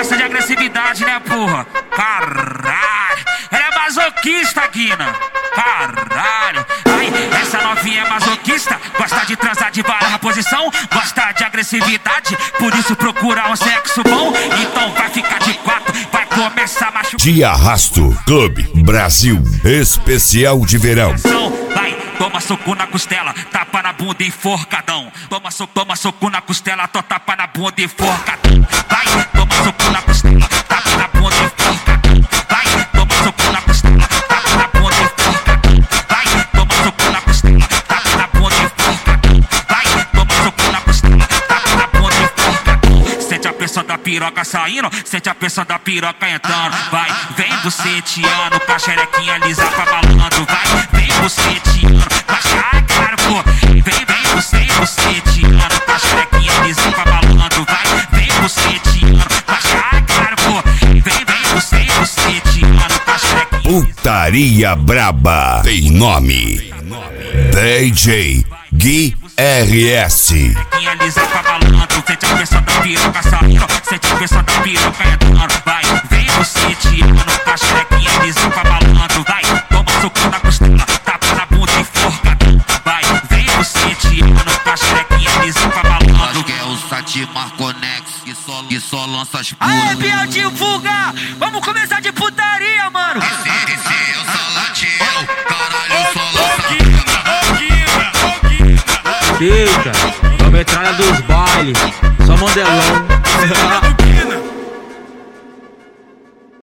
gosta de agressividade, né, porra? Caralho, ela é masoquista, Guina. Caralho, ai, essa novinha é masoquista. Gosta de transar de várias posição, gosta de agressividade, por isso procura um sexo bom. Então vai ficar de quatro, vai começar a machucar. De Arrasto Clube Brasil, especial de verão. Vai, toma soco na costela, tapa na bunda e enforcadão. Toma soco na costela, tapa na bunda e enforcadão. Vai, toma soco na costela, tapa na bunda e enforcadão. Vai, toma soco na costela, tapa na bunda e enforcadão. Vai, toma soco na costela, tapa na bunda e enforcadão. Vai, toma soco na costela, tapa na bunda e enforcadão. Sente a pressão da piroca saindo, sente a pressão da piroca entrando. Vai, vem buceteando, com a xerequinha lisa pra malandro. Vai, vem buceteando, com a xerequinha, pô. Vem buceteando, com a xerequinha lisa pra malandro. Vai, vem buceteando, com a xerequinha, pô. Vem buceteando, com a xerequinha. Putaria braba tem nome. DJ Gui RS. Lisa pra malandro, sente a pressão da piroca saindo, sente a pressão da piroca entrando. Vai, vem buceteando, com a xerequinha lisa pra malandro. Vai, toma soco na costela, tapa na bunda e enforcadão. Vai, vem buceteando, com a xerequinha lisa pra malandro. Acho que é o Sati Marconex que só lança as puras. Aê, Biel, divulga! Vamos começar de putaria, mano! Esse é o Salatiel, caralho, só lança. Eita, nova entrada dos bailes, só modelão.